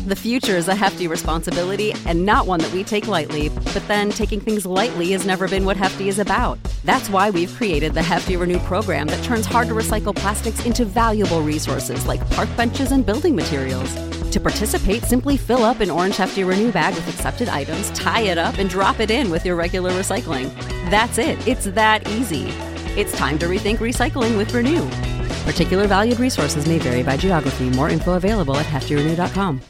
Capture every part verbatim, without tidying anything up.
The future is a hefty responsibility and not one that we take lightly, but then taking things lightly has never been what Hefty is about. That's why we've created the Hefty Renew program that turns hard-to-recycle plastics into valuable resources like park benches and building materials. To participate, simply fill up an orange Hefty Renew bag with accepted items, tie it up, and drop it in with your regular recycling. That's it. It's that easy. It's time to rethink recycling with Renew. Particular valued resources may vary by geography. More info available at hefty renew dot com.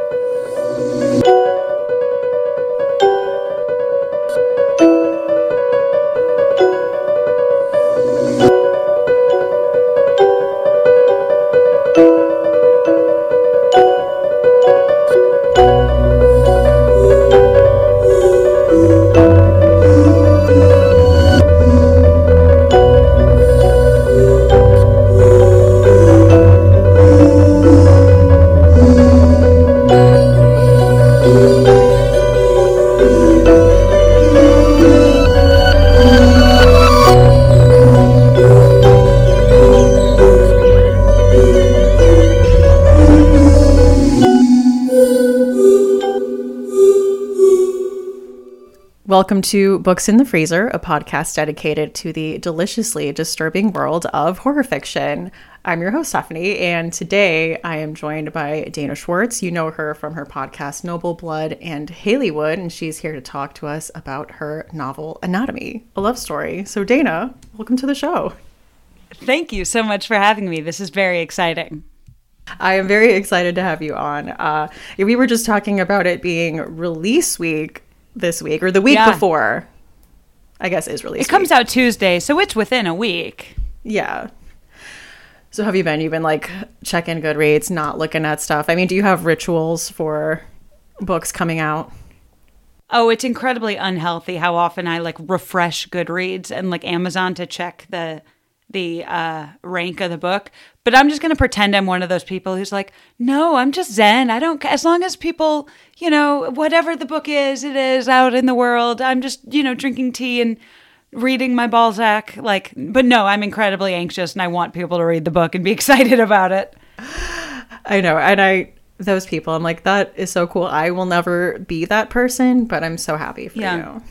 Welcome to Books in the Freezer, a podcast dedicated to the deliciously disturbing world of horror fiction. I'm your host, Stephanie, and today I am joined by Dana Schwartz. You know her from her podcast, Noble Blood and Haleywood, and she's here to talk to us about her novel, Anatomy, a love story. So Dana, welcome to the show. Thank you so much for having me. This is very exciting. I am very excited to have you on. Uh, we were just talking about it being release week this week, or the week yeah. before, I guess, is release It comes week. out Tuesday, so it's within a week. Yeah. So have you been? You've been like checking Goodreads, not looking at stuff. I mean, do you have rituals for books coming out? Oh, it's incredibly unhealthy how often I like refresh Goodreads and like Amazon to check the the uh, rank of the book. But I'm just going to pretend I'm one of those people who's like, no, I'm just Zen. I don't, as long as people, you know, whatever the book is, it is out in the world. I'm just, you know, drinking tea and reading my Balzac. Like, but no, I'm incredibly anxious and I want people to read the book and be excited about it. I know. And I, those people, I'm like, that is so cool. I will never be that person, but I'm so happy for yeah. you.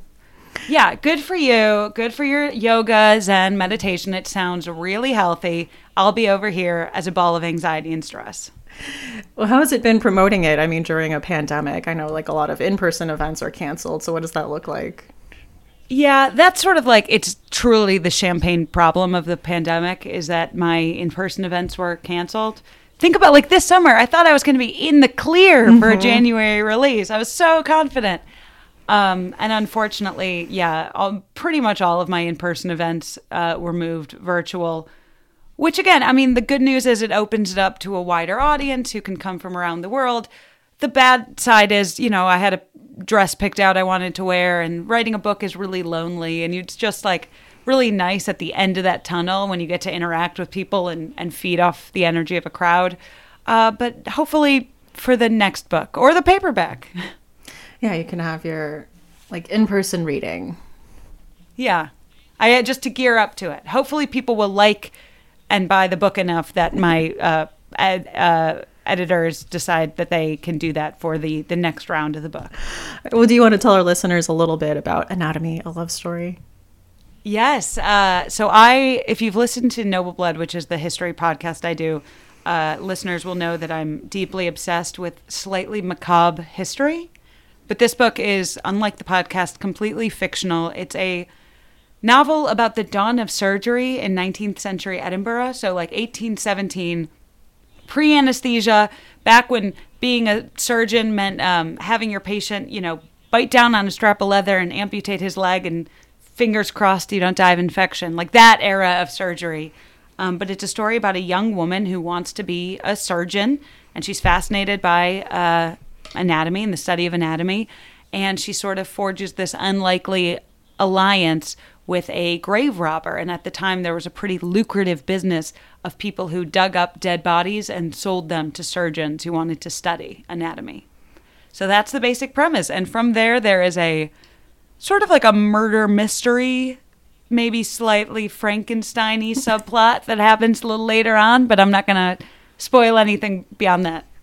Yeah, good for you. Good for your yoga, Zen, meditation. It sounds really healthy. I'll be over here as a ball of anxiety and stress. Well, how has it been promoting it? I mean, during a pandemic, I know like a lot of in-person events are canceled. So what does that look like? Yeah, that's sort of like, it's truly the champagne problem of the pandemic is that my in-person events were canceled. Think about like this summer, I thought I was going to be in the clear mm-hmm. for a January release. I was so confident. Um, and unfortunately, yeah, all, pretty much all of my in-person events uh, were moved virtual, which again, I mean, the good news is it opens it up to a wider audience who can come from around the world. The bad side is, you know, I had a dress picked out I wanted to wear, and writing a book is really lonely, and it's just like really nice at the end of that tunnel when you get to interact with people and, and feed off the energy of a crowd. Uh, but hopefully for the next book or the paperback. Yeah, you can have your like in-person reading. Yeah. I just to gear up to it. Hopefully people will like and buy the book enough that my uh, ed, uh, editors decide that they can do that for the, the next round of the book. Well, do you want to tell our listeners a little bit about Anatomy, a love story? Yes. Uh, so I, if you've listened to Noble Blood, which is the history podcast I do, uh, listeners will know that I'm deeply obsessed with slightly macabre history. But this book is, unlike the podcast, completely fictional. It's a novel about the dawn of surgery in nineteenth century Edinburgh. So like eighteen seventeen, pre-anesthesia, back when being a surgeon meant um, having your patient, you know, bite down on a strap of leather and amputate his leg and fingers crossed you don't die of infection. Like that era of surgery. Um, but it's a story about a young woman who wants to be a surgeon, and she's fascinated by uh, anatomy and the study of anatomy, and she sort of forges this unlikely alliance with a grave robber. And at the time there was a pretty lucrative business of people who dug up dead bodies and sold them to surgeons who wanted to study anatomy. So that's the basic premise, and from there there is a sort of like a murder mystery, maybe slightly Frankenstein-y subplot that happens a little later on, but I'm not going to spoil anything beyond that.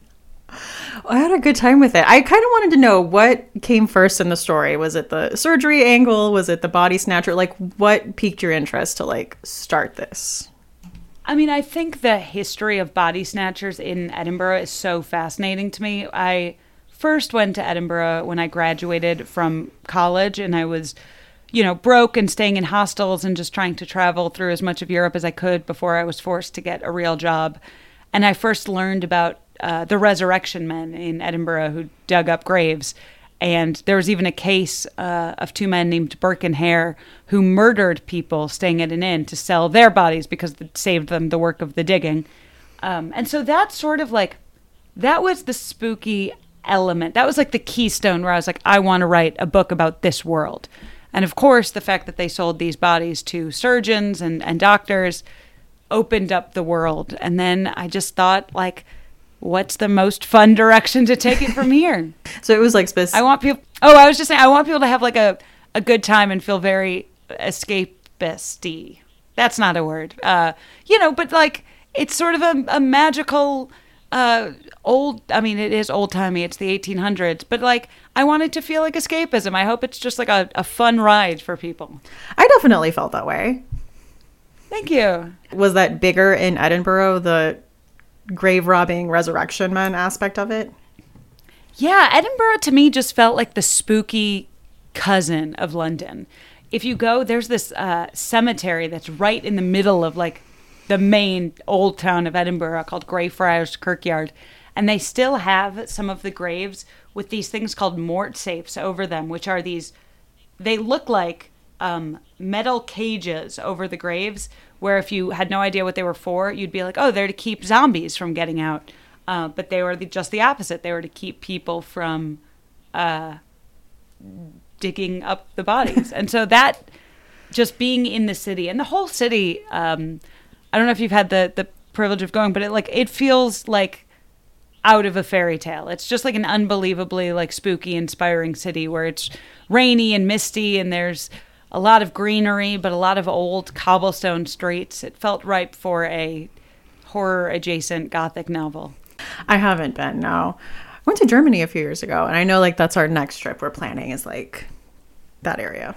I had a good time with it. I kind of wanted to know what came first in the story. Was it the surgery angle? Was it the body snatcher? Like, what piqued your interest to, like, start this? I mean, I think the history of body snatchers in Edinburgh is so fascinating to me. I first went to Edinburgh when I graduated from college, and I was, you know, broke and staying in hostels and just trying to travel through as much of Europe as I could before I was forced to get a real job. And I first learned about uh, the resurrection men in Edinburgh who dug up graves. And there was even a case uh, of two men named Burke and Hare who murdered people staying at an inn to sell their bodies because it saved them the work of the digging. Um, and so that's sort of like, that was the spooky element. That was like the keystone where I was like, I want to write a book about this world. And of course, the fact that they sold these bodies to surgeons and, and doctors opened up the world. And then I just thought, like, what's the most fun direction to take it from here? So it was like specific. I want people. Oh, I was just saying, I want people to have like a, a good time and feel very escapisty. That's not a word. Uh, you know, but like it's sort of a, a magical uh, old. I mean, it is old timey. It's the eighteen hundreds, but like I want it to feel like escapism. I hope it's just like a, a fun ride for people. I definitely felt that way. Thank you. Was that bigger in Edinburgh, the grave robbing resurrection men aspect of it? Yeah, Edinburgh to me just felt like the spooky cousin of London. If you go, there's this uh, cemetery that's right in the middle of like the main old town of Edinburgh called Greyfriars Kirkyard. And they still have some of the graves with these things called mort safes over them, which are these, they look like um, metal cages over the graves where if you had no idea what they were for, you'd be like, oh, they're to keep zombies from getting out. Uh, but they were the, just the opposite. They were to keep people from uh, digging up the bodies. And so that, just being in the city, and the whole city, um, I don't know if you've had the, the privilege of going, but it like it feels like out of a fairy tale. It's just like an unbelievably like spooky, inspiring city where it's rainy and misty and there's a lot of greenery, but a lot of old cobblestone streets. It felt ripe for a horror-adjacent Gothic novel. I haven't been, no. I went to Germany a few years ago, and I know like that's our next trip we're planning is like that area.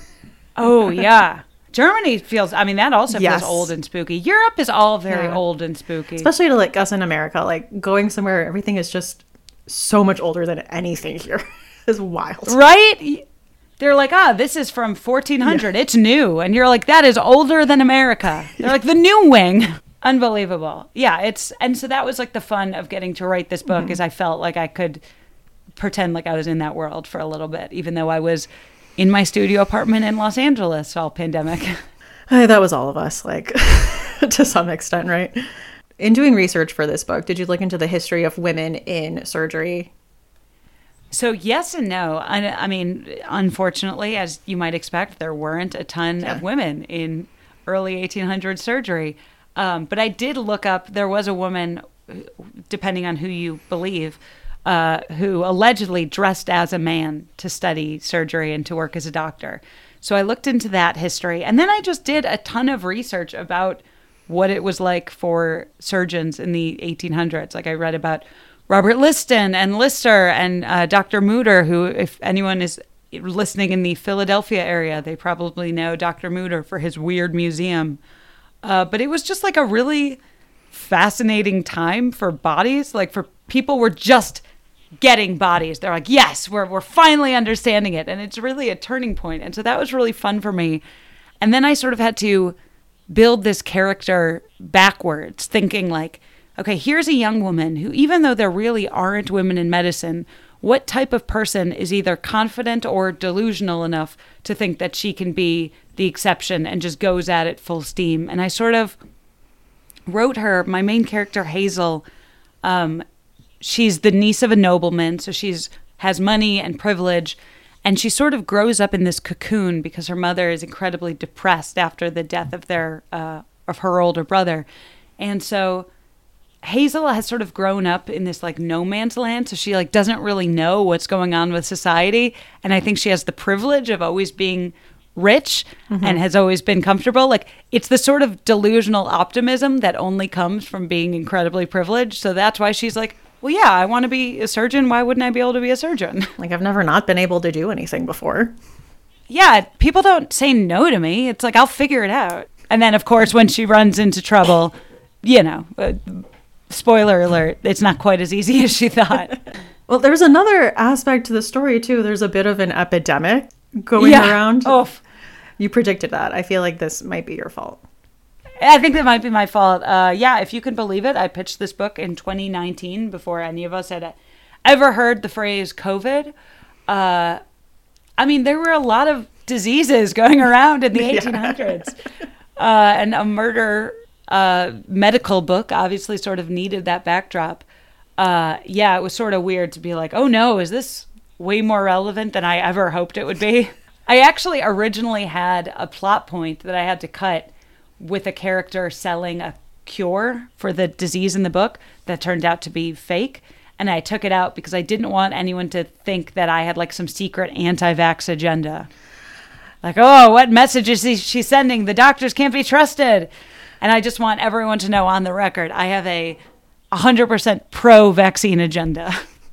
Oh, yeah. Germany feels, I mean, that also Yes. feels old and spooky. Europe is all very Yeah. old and spooky. Especially to like us in America, like going somewhere, everything is just so much older than anything here. It's wild. Right? They're like, ah, this is from fourteen hundred. Yeah. It's new. And you're like, that is older than America. They're like, the new wing. Unbelievable. Yeah, it's, and so that was like the fun of getting to write this book mm-hmm. is I felt like I could pretend like I was in that world for a little bit, even though I was in my studio apartment in Los Angeles all pandemic. Hey, that was all of us, like, to some extent, right? In doing research for this book, did you look into the history of women in surgery? So yes and no. I, I mean, unfortunately, as you might expect, there weren't a ton yeah. of women in early eighteen hundreds surgery. Um, but I did look up, there was a woman, depending on who you believe, uh, who allegedly dressed as a man to study surgery and to work as a doctor. So I looked into that history. And then I just did a ton of research about what it was like for surgeons in the eighteen hundreds. Like I read about Robert Liston and Lister and uh, Doctor Mutter, who, if anyone is listening in the Philadelphia area, they probably know Doctor Mutter for his weird museum. Uh, but it was just like a really fascinating time for bodies. Like for people were just getting bodies. They're like, yes, we're we're finally understanding it. And it's really a turning point. And so that was really fun for me. And then I sort of had to build this character backwards, thinking like, okay, here's a young woman who, even though there really aren't women in medicine, what type of person is either confident or delusional enough to think that she can be the exception and just goes at it full steam? And I sort of wrote her, my main character, Hazel, um, she's the niece of a nobleman, so she's has money and privilege, and she sort of grows up in this cocoon because her mother is incredibly depressed after the death of their uh, of her older brother. And so Hazel has sort of grown up in this like no man's land, so she like doesn't really know what's going on with society. And I think she has the privilege of always being rich mm-hmm. and has always been comfortable. Like it's the sort of delusional optimism that only comes from being incredibly privileged. So that's why she's like, well, yeah, I want to be a surgeon. Why wouldn't I be able to be a surgeon? Like, I've never not been able to do anything before. Yeah, people don't say no to me. It's like, I'll figure it out. And then, of course, when she runs into trouble, you know, uh, spoiler alert, it's not quite as easy as she thought. Well, there's another aspect to the story, too. There's a bit of an epidemic going yeah. around. Oh, you predicted that. I feel like this might be your fault. I think that might be my fault. Uh, yeah, if you can believe it, I pitched this book in twenty nineteen before any of us had ever heard the phrase COVID. Uh, I mean, there were a lot of diseases going around in the eighteen hundreds. Yeah. Uh, and a murder uh, medical book obviously sort of needed that backdrop. Uh, yeah, it was sort of weird to be like, oh no, is this way more relevant than I ever hoped it would be? I actually originally had a plot point that I had to cut with a character selling a cure for the disease in the book that turned out to be fake. And I took it out because I didn't want anyone to think that I had like some secret anti-vax agenda. Like, oh, what message is she sending? The doctors can't be trusted. And I just want everyone to know on the record, I have a one hundred percent pro-vaccine agenda.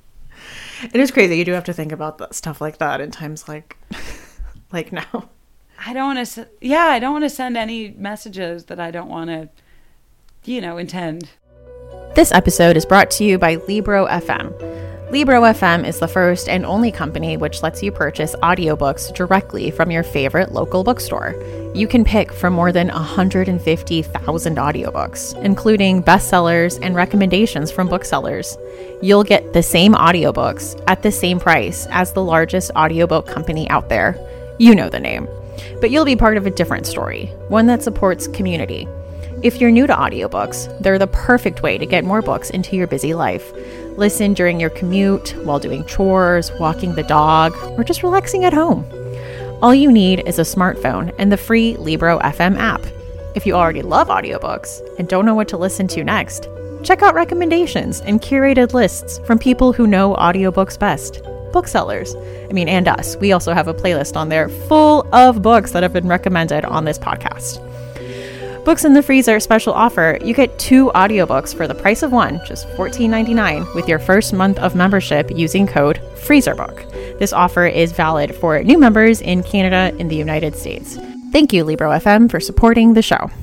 It is crazy. You do have to think about that, stuff like that in times like, like now. I don't want to, yeah, I don't want to send any messages that I don't want to, you know, intend. This episode is brought to you by Libro F M. Libro F M is the first and only company which lets you purchase audiobooks directly from your favorite local bookstore. You can pick from more than one hundred fifty thousand audiobooks, including bestsellers and recommendations from booksellers. You'll get the same audiobooks at the same price as the largest audiobook company out there. You know the name. But you'll be part of a different story, one that supports community. If you're new to audiobooks, they're the perfect way to get more books into your busy life. Listen during your commute, while doing chores, walking the dog, or just relaxing at home. All you need is a smartphone and the free Libro F M app. If you already love audiobooks and don't know what to listen to next, check out recommendations and curated lists from people who know audiobooks best. Booksellers. I mean, and us. We also have a playlist on there full of books that have been recommended on this podcast. Books in the Freezer special offer. You get two audiobooks for the price of one, just fourteen ninety-nine, with your first month of membership using code FreezerBook. This offer is valid for new members in Canada and the United States. Thank you, Libro F M, for supporting the show.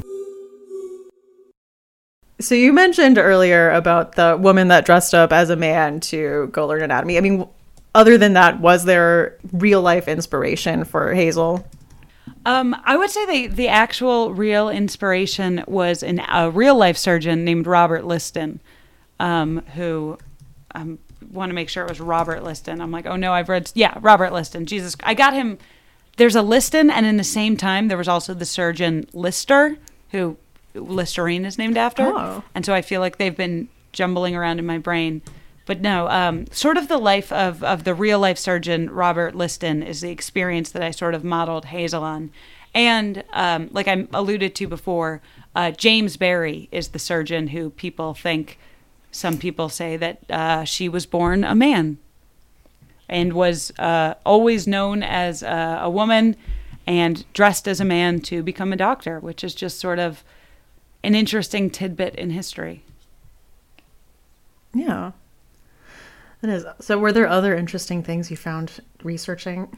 So you mentioned earlier about the woman that dressed up as a man to go learn anatomy. I mean, other than that, was there real life inspiration for Hazel? Um, I would say the, the actual real inspiration was an, a real life surgeon named Robert Liston, um, who I um, want to make sure it was Robert Liston. I'm like, oh no, I've read, yeah, Robert Liston. Jesus, I got him. There's a Liston, and in the same time, there was also the surgeon Lister, who Listerine is named after. Oh. And so I feel like they've been jumbling around in my brain. But no, um, sort of the life of, of the real life surgeon, Robert Liston, is the experience that I sort of modeled Hazel on. And um, like I alluded to before, uh, James Barry is the surgeon who people think, some people say that uh, she was born a man and was uh, always known as uh, a woman and dressed as a man to become a doctor, which is just sort of an interesting tidbit in history. Yeah. It is. So were there other interesting things you found researching?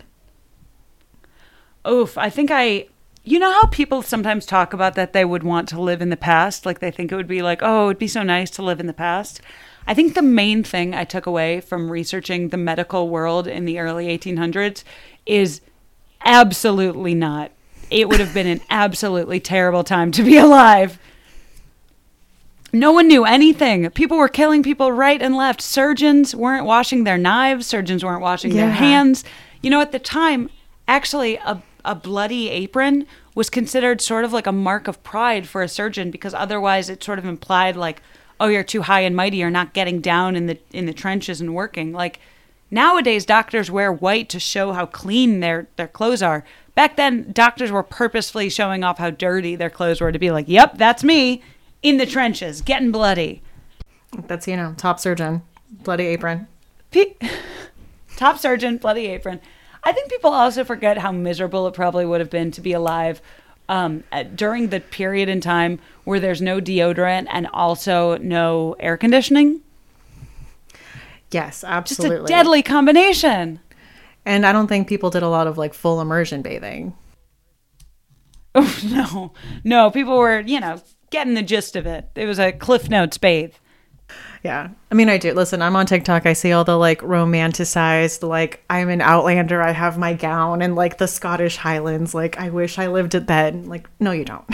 Oof, I think I, you know how people sometimes talk about that they would want to live in the past? Like they think it would be like, oh, it'd be so nice to live in the past. I think the main thing I took away from researching the medical world in the early eighteen hundreds is absolutely not. It would have been an absolutely terrible time to be alive. No one knew anything. People were killing people right and left. Surgeons weren't washing their knives. Surgeons weren't washing yeah. their hands. You know, at the time, actually, a, a bloody apron was considered sort of like a mark of pride for a surgeon because otherwise it sort of implied like, oh, you're too high and mighty. You're not getting down in the in the trenches and working. Like nowadays, doctors wear white to show how clean their, their clothes are. Back then, doctors were purposefully showing off how dirty their clothes were to be like, yep, that's me. In the trenches, getting bloody. That's, you know, top surgeon, bloody apron. P- top surgeon, bloody apron. I think people also forget how miserable it probably would have been to be alive um, at, during the period in time where there's no deodorant and also no air conditioning. Yes, Just absolutely. a deadly combination. And I don't think people did a lot of like full immersion bathing. Oh, no. No, people were, you know, getting the gist of it. It was a Cliff Notes bathe. Yeah. I mean, I do. Listen, I'm on TikTok. I see all the like romanticized, like, I'm an Outlander. I have my gown and like the Scottish Highlands. Like, I wish I lived at then. Like, no, you don't.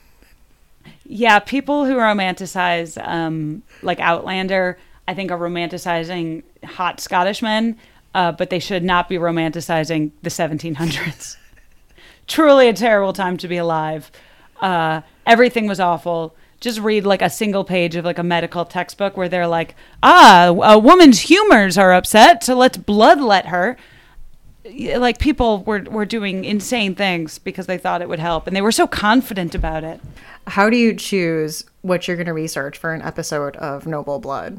Yeah, people who romanticize um, like Outlander, I think are romanticizing hot Scottish men, uh, but they should not be romanticizing the seventeen hundreds. Truly a terrible time to be alive. Uh, everything was awful. Just read like a single page of like a medical textbook where they're like, ah, a woman's humors are upset, so let's bloodlet her. Like people were, were doing insane things because they thought it would help. And they were so confident about it. How do you choose what you're going to research for an episode of Noble Blood?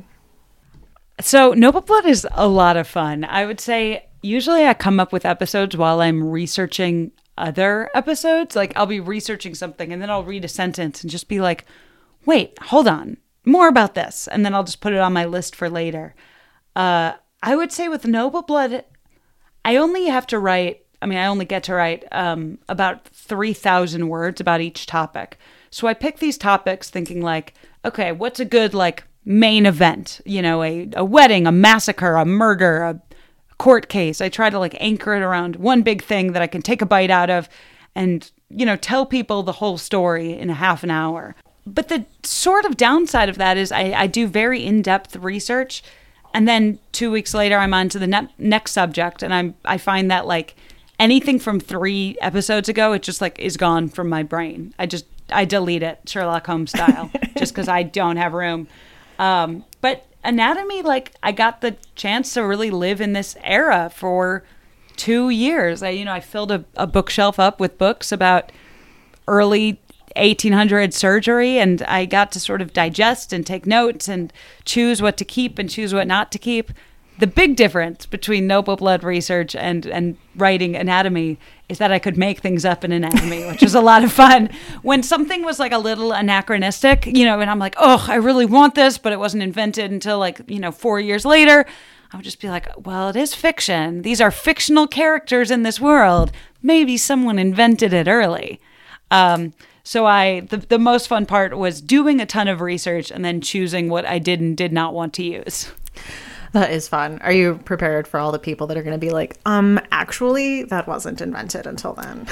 So Noble Blood is a lot of fun. I would say usually I come up with episodes while I'm researching other episodes. Like I'll be researching something and then I'll read a sentence and just be like, wait, hold on, more about this. And then I'll just put it on my list for later. Uh, I would say with Noble Blood, I only have to write, I mean, I only get to write um, about three thousand words about each topic. So I pick these topics thinking like, okay, what's a good like main event? You know, a, a wedding, a massacre, a murder, a court case. I try to like anchor it around one big thing that I can take a bite out of and, you know, tell people the whole story in a half an hour. But the sort of downside of that is I, I do very in-depth research, and then two weeks later I'm on to the ne- next subject, and I'm I find that like anything from three episodes ago, it just like is gone from my brain. I just I delete it Sherlock Holmes style just because I don't have room. Um, but anatomy, like I got the chance to really live in this era for two years. I you know I filled a, a bookshelf up with books about early eighteen hundred surgery, and I got to sort of digest and take notes and choose what to keep and choose what not to keep. The big difference between Noble Blood research and, and writing anatomy is that I could make things up in anatomy, which was a lot of fun. When something was like a little anachronistic, you know, and I'm like, oh, I really want this, but it wasn't invented until like, you know, four years later, I would just be like, well, it is fiction. These are fictional characters in this world. Maybe someone invented it early. Um, So I, the, the most fun part was doing a ton of research and then choosing what I did and did not want to use. That is fun. Are you prepared for all the people that are going to be like, um, actually, that wasn't invented until then?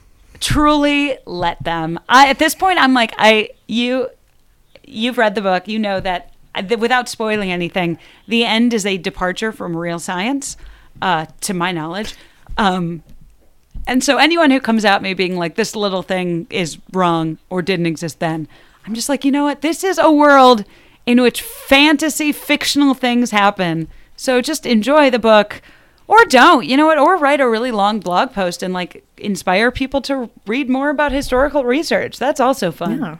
Truly let them. I, at this point, I'm like, I, you, you've read the book. You know that uh, without spoiling anything, the end is a departure from real science, uh, to my knowledge. Um, And so anyone who comes at me being like, this little thing is wrong or didn't exist then, I'm just like, you know what? This is a world in which fantasy, fictional things happen. So just enjoy the book or don't, you know what? Or write a really long blog post and like inspire people to read more about historical research. That's also fun. Yeah.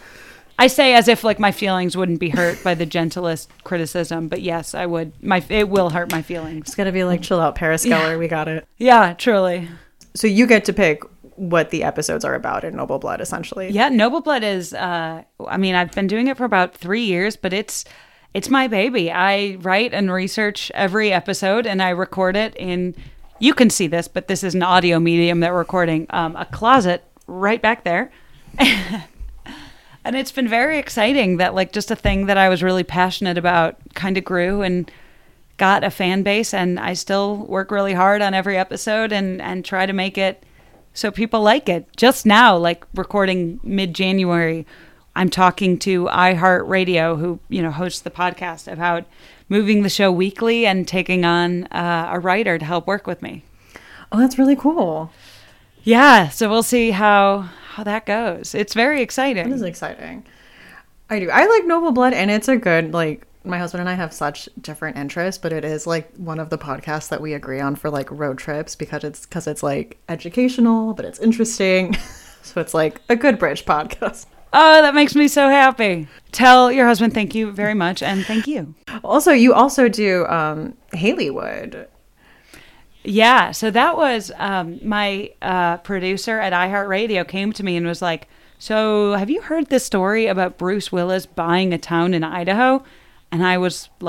I say as if like my feelings wouldn't be hurt by the gentlest criticism, but yes, I would. My It will hurt my feelings. It's going to be like, chill out, Paris Geller. Yeah. We got it. Yeah, truly. So you get to pick what the episodes are about in Noble Blood, essentially. Yeah, Noble Blood is, uh, I mean, I've been doing it for about three years, but it's it's my baby. I write and research every episode, and I record it in, you can see this, but this is an audio medium that we're recording, um, a closet right back there. And it's been very exciting that, like, just a thing that I was really passionate about kind of grew and got a fan base, and I still work really hard on every episode and, and try to make it so people like it. Just now, like recording mid-January, I'm talking to iHeartRadio, who, you know, hosts the podcast, about moving the show weekly and taking on uh, a writer to help work with me. Oh, that's really cool. Yeah, so we'll see how how that goes. It's very exciting. It is exciting. I do. I like Noble Blood, and it's a good, like, my husband and I have such different interests, but it is like one of the podcasts that we agree on for like road trips because it's because it's like educational, but it's interesting. So it's like a good bridge podcast. Oh, that makes me so happy. Tell your husband thank you very much, and thank you. Also, you also do um, Haleywood. Yeah, so that was um, my uh, producer at iHeartRadio came to me and was like, so have you heard this story about Bruce Willis buying a town in Idaho? And I was like,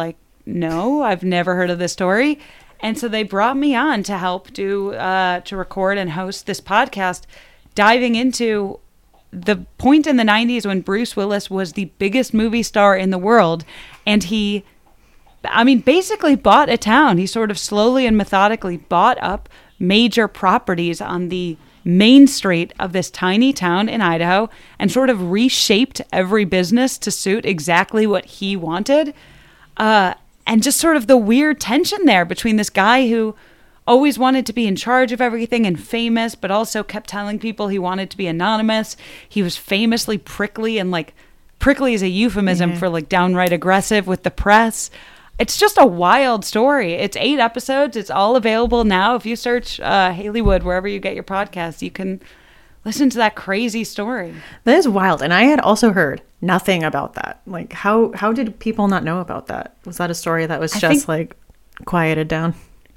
no, I've never heard of this story. And so they brought me on to help do, uh, to record and host this podcast, diving into the point in the nineties when Bruce Willis was the biggest movie star in the world. And he, I mean, basically bought a town. He sort of slowly and methodically bought up major properties on the main street of this tiny town in Idaho and sort of reshaped every business to suit exactly what he wanted. Uh, and just sort of the weird tension there between this guy who always wanted to be in charge of everything and famous, but also kept telling people he wanted to be anonymous. He was famously prickly, and like prickly is a euphemism mm-hmm. for like downright aggressive with the press. It's just a wild story. It's eight episodes. It's all available now. If you search uh, Haleywood, wherever you get your podcasts, you can listen to that crazy story. That is wild. And I had also heard nothing about that. Like, how, how did people not know about that? Was that a story that was I just think, like quieted down?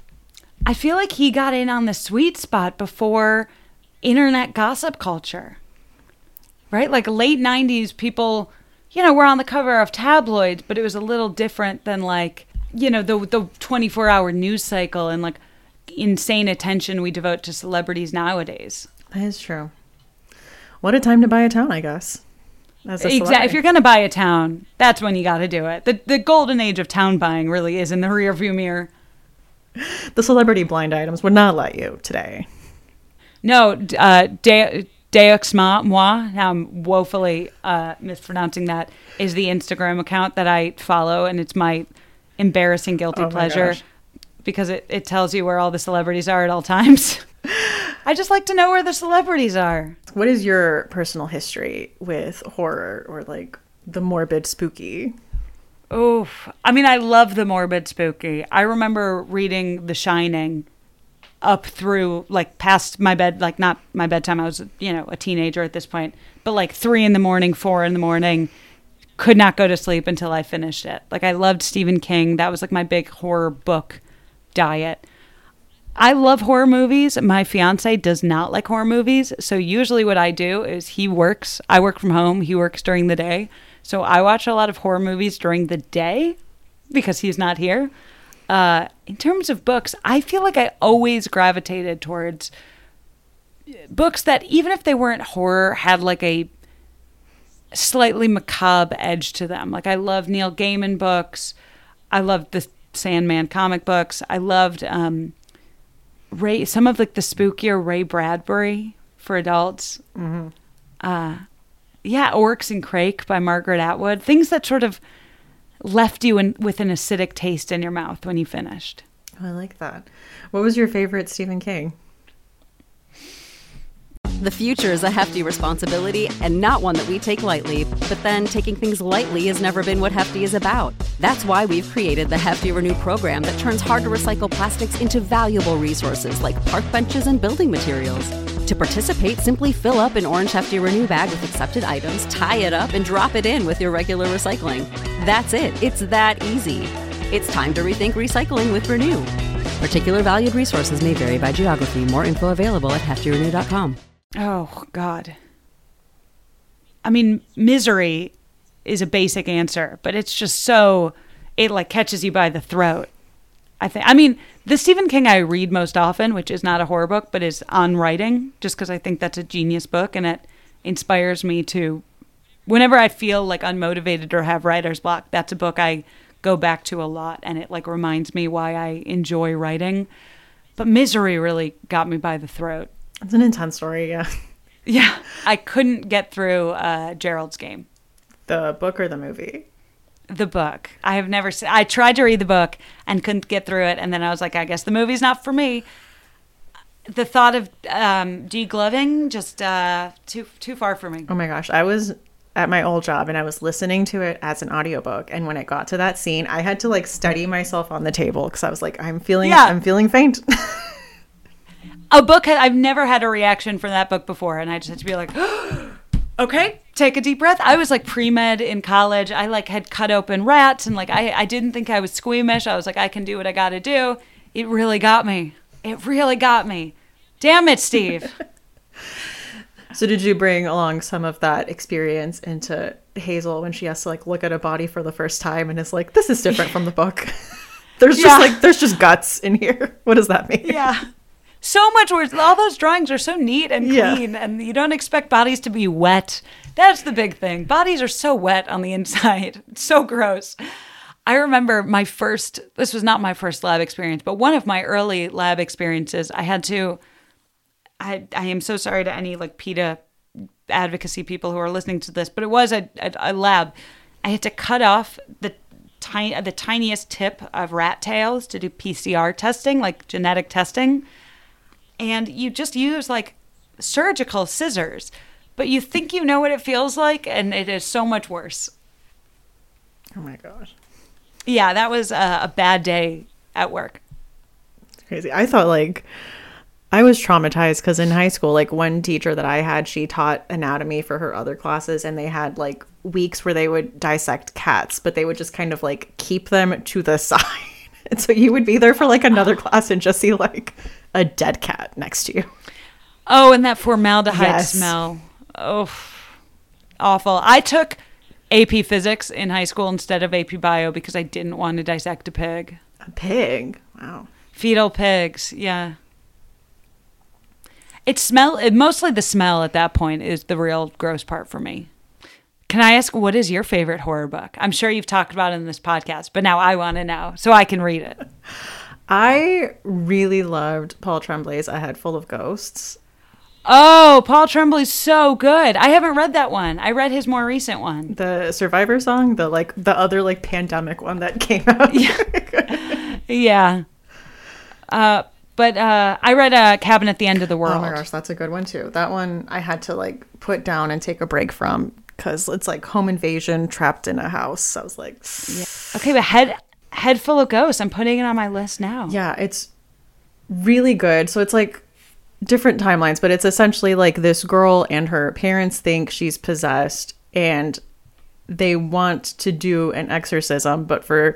I feel like he got in on the sweet spot before internet gossip culture, right? Like late nineties, people... you know, we're on the cover of tabloids, but it was a little different than like, you know, the the twenty-four hour news cycle and like insane attention we devote to celebrities nowadays. That is true. What a time to buy a town, I guess. Exactly. If you're going to buy a town, that's when you got to do it. The the golden age of town buying really is in the rearview mirror. The celebrity blind items would not let you today. No, uh, de- Deux Moi, now I'm woefully uh, mispronouncing that, is the Instagram account that I follow, and it's my embarrassing guilty oh pleasure because it, it tells you where all the celebrities are at all times. I just like to know where the celebrities are. What is your personal history with horror or like the morbid spooky? Oof. I mean, I love the morbid spooky. I remember reading The Shining up through like past my bed, like not my bedtime. I was, you know, a teenager at this point, but like three in the morning, four in the morning, could not go to sleep until I finished it. Like I loved Stephen King. That was like my big horror book diet. I love horror movies. My fiance does not like horror movies. So usually what I do is he works, I work from home. He works during the day. So I watch a lot of horror movies during the day because he's not here. Uh, in terms of books, I feel like I always gravitated towards books that, even if they weren't horror, had like a slightly macabre edge to them. Like I loved Neil Gaiman books. I loved the Sandman comic books. I loved um, Ray, some of like the spookier Ray Bradbury for adults. Mm-hmm. Uh, yeah, Oryx and Crake by Margaret Atwood. Things that sort of left you in, with an acidic taste in your mouth when you finished. Oh, I like that. What was your favorite Stephen King? The future is a hefty responsibility and not one that we take lightly. But then taking things lightly has never been what Hefty is about. That's why we've created the Hefty Renew program that turns hard to recycle plastics into valuable resources like park benches and building materials. To participate, simply fill up an orange Hefty Renew bag with accepted items, tie it up, and drop it in with your regular recycling. That's it. It's that easy. It's time to rethink recycling with Renew. Particular valued resources may vary by geography. More info available at hefty renew dot com. Oh, God. I mean, misery is a basic answer, but it's just so, it like catches you by the throat. I think, I mean, the Stephen King I read most often, which is not a horror book, but is On Writing, just because I think that's a genius book and it inspires me to, whenever I feel like unmotivated or have writer's block, that's a book I go back to a lot, and it like reminds me why I enjoy writing. But Misery really got me by the throat. It's an intense story, yeah. Yeah, I couldn't get through uh, Gerald's Game. The book or the movie? The book. I have never seen. I tried to read the book and couldn't get through it, and then I was like, I guess the movie's not for me. The thought of um, degloving just uh, too too far for me. Oh my gosh, I was at my old job and I was listening to it as an audiobook, and when it got to that scene, I had to like steady myself on the table because I was like, I'm feeling, yeah. I'm feeling faint. A book, I've never had a reaction from that book before, and I just had to be like, okay, take a deep breath. I was like pre-med in college. I like had cut open rats, and like I, I didn't think I was squeamish. I was like, I can do what I got to do. It really got me. It really got me. Damn it, Steve. So did you bring along some of that experience into Hazel when she has to like look at a body for the first time and is like, this is different from the book? There's just Yeah. like, there's just guts in here. What does that mean? Yeah. So much worse. All those drawings are so neat and Yeah. clean, and you don't expect bodies to be wet. That's the big thing. Bodies are so wet on the inside. It's so gross. I remember my first, this was not my first lab experience, but one of my early lab experiences, I had to, I, I am so sorry to any like PETA advocacy people who are listening to this, but it was a, a, a lab. I had to cut off the tiny, the tiniest tip of rat tails to do P C R testing, like genetic testing. And you just use like surgical scissors, but you think you know what it feels like, and it is so much worse. Oh my gosh. Yeah, that was a, a bad day at work. It's crazy. I thought like, I was traumatized because in high school, like one teacher that I had, she taught anatomy for her other classes, and they had like weeks where they would dissect cats, but they would just kind of like keep them to the side. And so you would be there for like another class and just see like a dead cat next to you. Oh, and that formaldehyde Yes. smell. Oh, awful. I took A P Physics in high school instead of A P Bio because I didn't want to dissect a pig. A pig. Wow. Fetal pigs, yeah. It smell. It, mostly the smell at that point is the real gross part for me. Can I ask, what is your favorite horror book? I'm sure you've talked about it in this podcast, but now I want to know so I can read it. I really loved Paul Tremblay's A Head Full of Ghosts. Oh, Paul Tremblay's so good. I haven't read that one. I read his more recent one. The Survivor song, the like the other like pandemic one that came out. Yeah. Yeah. Uh, but uh, I read uh, Cabin at the End of the World. Oh my gosh, that's a good one too. That one I had to like put down and take a break from because it's like home invasion, trapped in a house. I was like, Yeah. Okay, but head head full of ghosts. I'm putting it on my list now. yeah, it's really good. So it's like different timelines, but it's essentially like this girl and her parents think she's possessed and they want to do an exorcism, but for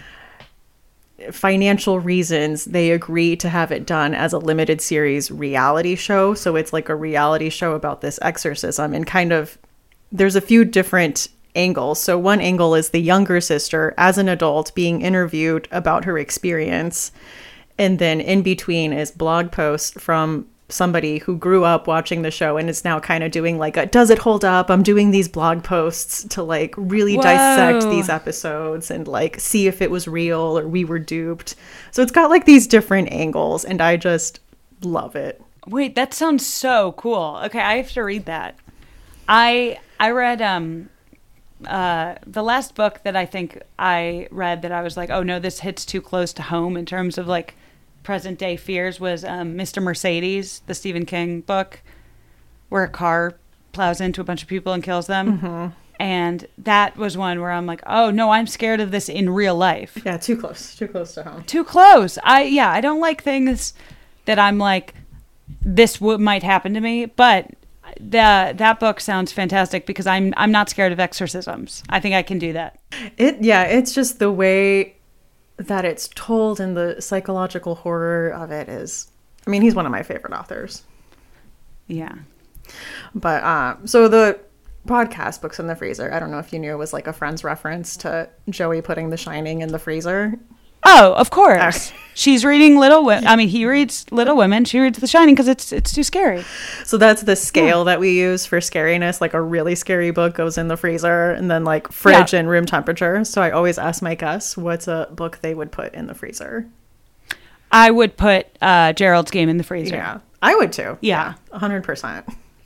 financial reasons, they agree to have it done as a limited series reality show. So it's like a reality show about this exorcism, and kind of there's a few different angles. So one angle is the younger sister as an adult being interviewed about her experience. And then in between is blog posts from somebody who grew up watching the show and is now kind of doing like a, does it hold up? I'm doing these blog posts to like really Whoa. dissect these episodes and like see if it was real or we were duped. So it's got like these different angles and I just love it. Wait, that sounds so cool. Okay, I have to read that. I I read um uh the last book that I think I read that I was like, oh no, this hits too close to home in terms of like present day fears was um, Mister Mercedes, the Stephen King book, where a car plows into a bunch of people and kills them. Mm-hmm. And that was one where I'm like, oh no, I'm scared of this in real life. Yeah, too close, too close to home. Too close. I yeah, I don't like things that I'm like, this w- might happen to me. But the that book sounds fantastic because I'm I'm not scared of exorcisms. I think I can do that. It yeah, it's just the way that it's told and the psychological horror of it is, I mean, he's one of my favorite authors. Yeah. But um, so the podcast Books in the Freezer, I don't know if you knew, it was like a Friends reference to Joey putting The Shining in the freezer. Oh, of course. Okay. She's reading Little Women. I mean, he reads Little Women. She reads The Shining because it's it's too scary. So that's the scale that we use for scariness. Like a really scary book goes in the freezer and then like fridge Yeah. and room temperature. So I always ask my guests what's a book they would put in the freezer. I would put uh, Gerald's Game in the freezer. Yeah, I would too. Yeah. one hundred percent.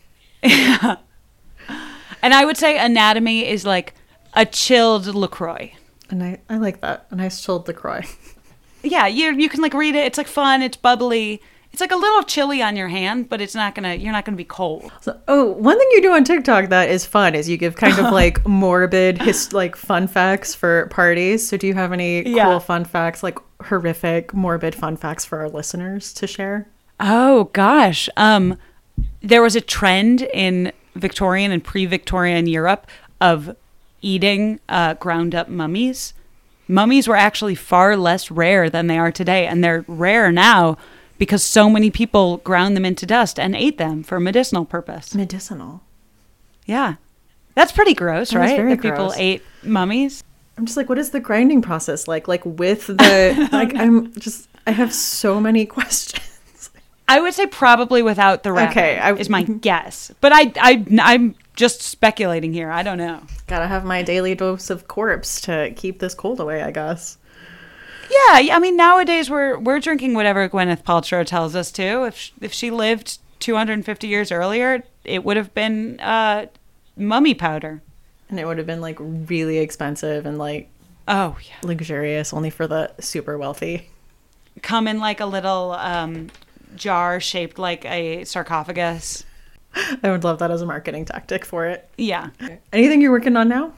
And I would say Anatomy is like a chilled LaCroix. And I, I like that. A nice chilled LaCroix. Yeah, you you can like read it. It's like fun. It's bubbly. It's like a little chilly on your hand, but it's not gonna. You're not gonna be cold. So, oh, one thing you do on TikTok that is fun is you give kind of like morbid, his, like fun facts for parties. So do you have any Yeah. cool fun facts, like horrific, morbid fun facts for our listeners to share? Oh gosh. Um, there was a trend in Victorian and pre-Victorian Europe of eating uh, ground up mummies. Mummies were actually far less rare than they are today, and they're rare now because so many people ground them into dust and ate them for medicinal purpose. Medicinal. Yeah. That's pretty gross, That is right? very That people gross. ate mummies. I'm just like, what is the grinding process like? Like with the, like, I'm just, I have so many questions. I would say probably without the wrapping Okay, I- is my guess. But I, I, I'm just speculating here. I don't know. Gotta have my daily dose of corpse to keep this cold away, I guess. Yeah, I mean, nowadays we're we're drinking whatever Gwyneth Paltrow tells us to. If, if she lived two hundred fifty years earlier, it would have been uh, mummy powder. And it would have been like really expensive and like Oh, yeah. luxurious only for the super wealthy. Come in like a little um, jar shaped like a sarcophagus. I would love that as a marketing tactic for it. Yeah. Anything you're working on now?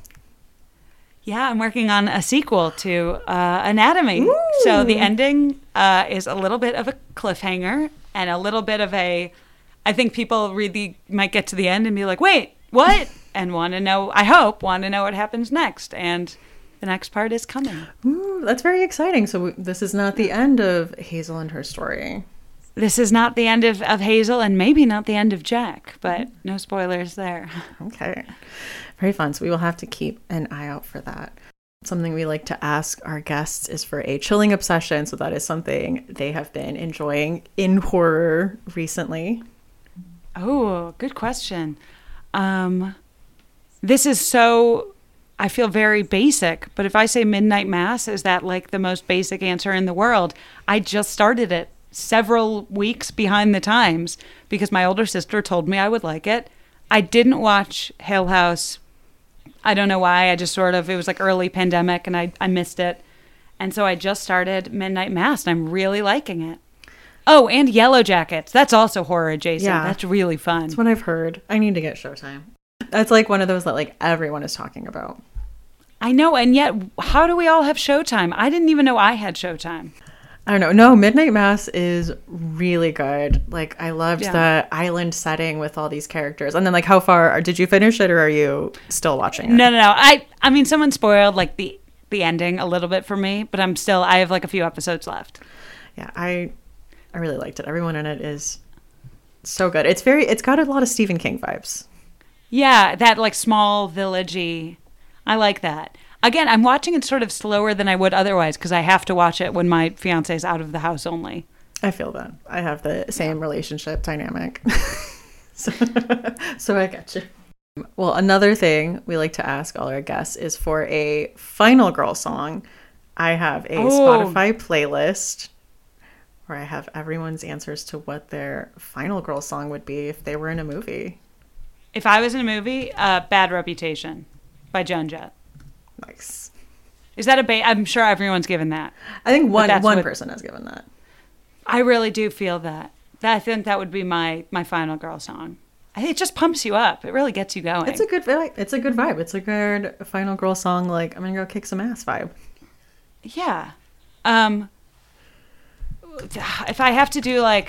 Yeah, I'm working on a sequel to uh, Anatomy. So the ending uh, is a little bit of a cliffhanger and a little bit of a, I think people really might get to the end and be like, wait, what? And want to know, I hope, want to know what happens next. And the next part is coming. Ooh, that's very exciting. So w- this is not the end of Hazel and her story. This is not the end of, of Hazel and maybe not the end of Jack, but no spoilers there. Okay. Very fun. So we will have to keep an eye out for that. Something we like to ask our guests is for a chilling obsession. So that is something they have been enjoying in horror recently. Oh, good question. Um, this is so, I feel very basic, but if I say Midnight Mass, is that like the most basic answer in the world? I just started it several weeks behind the times because my older sister told me I would like it. I didn't watch Hill House. I don't know why. I just sort of, it was like early pandemic and I, I missed it. And so I just started Midnight Mass and I'm really liking it. Oh, and Yellow Jackets. That's also horror adjacent. Yeah. That's really fun. That's what I've heard. I need to get Showtime. That's like one of those that like everyone is talking about. I know, and yet, how do we all have Showtime? I didn't even know I had Showtime. I don't know. No, Midnight Mass is really good. Like, I loved Yeah. the island setting with all these characters. And then, like, how far did you finish it, or are you still watching it? No, no, no. I, I mean, someone spoiled like the the ending a little bit for me, but I'm still. I have like a few episodes left. Yeah, I, I really liked it. Everyone in it is so good. It's very. It's got a lot of Stephen King vibes. Yeah, that like small villagey. I like that. Again, I'm watching it sort of slower than I would otherwise because I have to watch it when my fiance is out of the house only. I feel that. I have the same relationship dynamic. so, so I get you. Well, another thing we like to ask all our guests is for a Final Girl song. I have a Oh. Spotify playlist where I have everyone's answers to what their Final Girl song would be if they were in a movie. If I was in a movie, uh, Bad Reputation by Joan Jett. Nice. Is that a ba- I'm sure everyone's given that. I think one that's one what- person has given that. I really do feel that. That I think that would be my my Final Girl song. I think it just pumps you up. It really gets you going. It's a good vibe. It's a good vibe. It's a good Final Girl song. Like, I'm gonna go kick some ass vibe. Yeah. Um if I have to do like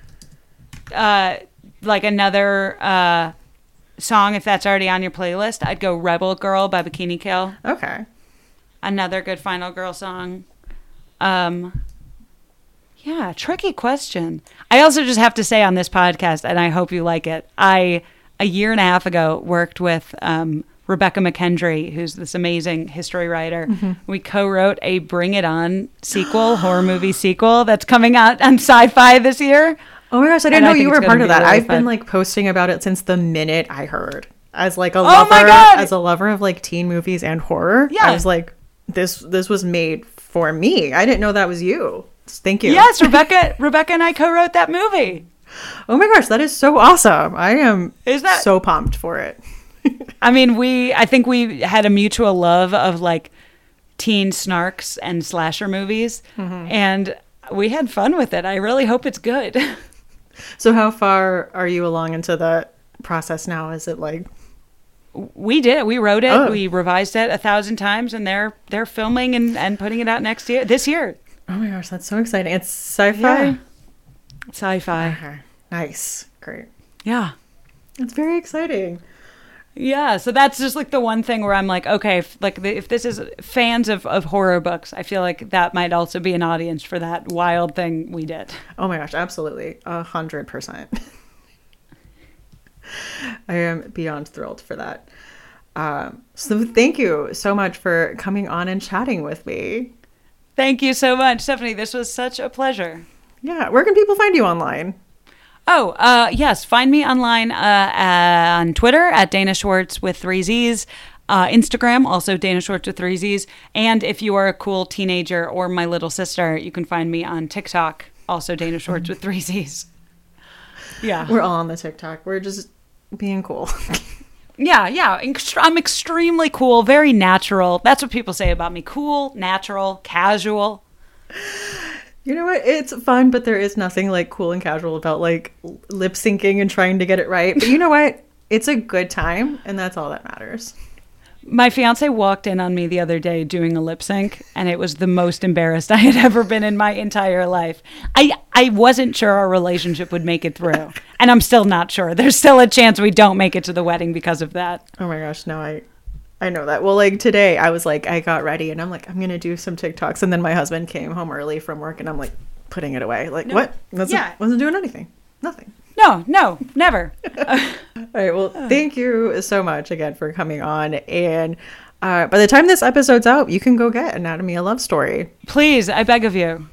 uh like another uh song, if that's already on your playlist, I'd go Rebel Girl by Bikini Kill. Okay. Another good Final Girl song. Um Yeah, tricky question. I also just have to say on this podcast, and I hope you like it, I, a year and a half ago, worked with um, Rebecca McKendry, who's this amazing history writer. Mm-hmm. We co-wrote a Bring It On sequel, horror movie sequel, that's coming out on Sci-Fi this year. Oh my gosh, I didn't And I know think you it's were gonna part of be that. really I've been fun. like posting about it since the minute I heard. As like a Oh lover, my God! as a lover of like teen movies and horror, Yeah. I was like, this this was made for me. I didn't know that was you. Thank you. Yes, Rebecca Rebecca and I co-wrote that movie. Oh my gosh, that is so awesome. I am Is that- so pumped for it. I mean, we, I think we had a mutual love of like teen snarks and slasher movies, and we had fun with it. I really hope it's good. So how far are you along into that process now? Is it like We did it. We wrote it. Oh. We revised it a thousand times, and they're they're filming and, and putting it out next year, this year. oh my gosh, that's so exciting. It's sci-fi? Yeah. Sci-fi. Okay. Nice. Great. Yeah. It's very exciting. Yeah, so that's just like the one thing where I'm like, okay, if, like the, if this is fans of, of horror books, I feel like that might also be an audience for that wild thing we did. Oh my gosh, absolutely. A hundred percent. I am beyond thrilled for that. Um, so thank you so much for coming on and chatting with me. Thank you so much, Stephanie. This was such a pleasure. Yeah, where can people find you online? Oh, uh, yes. Find me online uh, uh, on Twitter at Dana Schwartz with three Z's. Uh, Instagram, also Dana Schwartz with three Z's. And if you are a cool teenager or my little sister, you can find me on TikTok, also Dana Schwartz with three Z's. Yeah. We're all on the TikTok. We're just being cool. Yeah, yeah. I'm extremely cool, very natural. That's what people say about me. Cool, natural, casual. You know what? It's fun, but there is nothing like cool and casual about like lip syncing and trying to get it right. But you know what? It's a good time, and that's all that matters. My fiance walked in on me the other day doing a lip sync, and it was the most embarrassed I had ever been in my entire life. I, I wasn't sure our relationship would make it through, and I'm still not sure. There's still a chance we don't make it to the wedding because of that. Oh my gosh, no, I... I know that. Well, like today I was like, I got ready and I'm like, I'm going to do some TikToks. And then my husband came home early from work and I'm like putting it away. Like, no, what? Wasn't, yeah. wasn't doing anything. Nothing. No, no, never. All right. Well, thank you so much again for coming on. And uh, by the time this episode's out, you can go get Anatomy of Love Story. Please, I beg of you.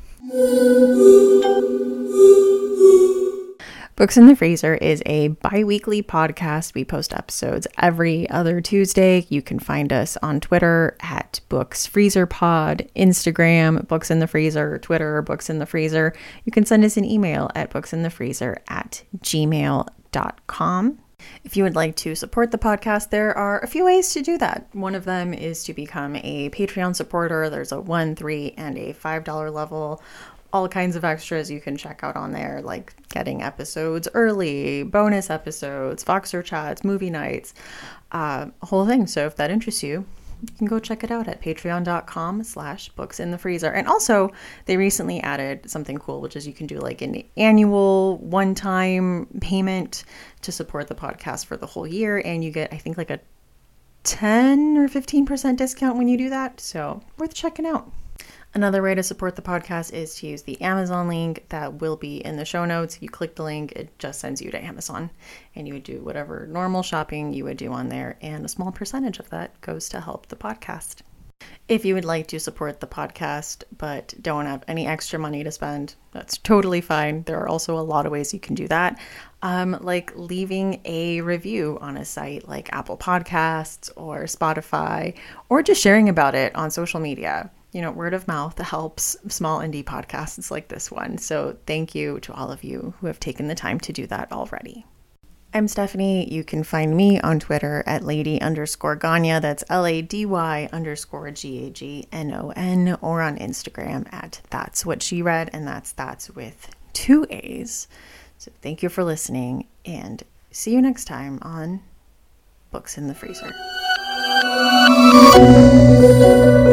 Books in the Freezer is a bi-weekly podcast. We post episodes every other Tuesday. You can find us on Twitter at Books Freezer Pod, Instagram, Books in the Freezer, Twitter, Books in the Freezer. You can send us an email at booksinthefreezer at gmail dot com. If you would like to support the podcast, there are a few ways to do that. One of them is to become a Patreon supporter. There's a one, three, and a five dollar level. All kinds of extras you can check out on there, like getting episodes early, bonus episodes, Voxer chats, movie nights, uh, a whole thing. So if that interests you, you can go check it out at patreon.com slash books in the freezer. And also they recently added something cool, which is you can do like an annual one-time payment to support the podcast for the whole year. And you get, I think, like a ten or fifteen percent discount when you do that. So worth checking out. Another way to support the podcast is to use the Amazon link that will be in the show notes. If you click the link, it just sends you to Amazon, and you would do whatever normal shopping you would do on there, and a small percentage of that goes to help the podcast. If you would like to support the podcast but don't have any extra money to spend, that's totally fine. There are also a lot of ways you can do that, um, like leaving a review on a site like Apple Podcasts or Spotify, or just sharing about it on social media. You know, word of mouth helps small indie podcasts like this one. So thank you to all of you who have taken the time to do that already. I'm Stephanie. You can find me on Twitter at lady underscore Gagnon. That's L A D Y underscore G A G N O N, or on Instagram at That's What She Read, and that's that's with two A's. So thank you for listening, and see you next time on Books in the Freezer.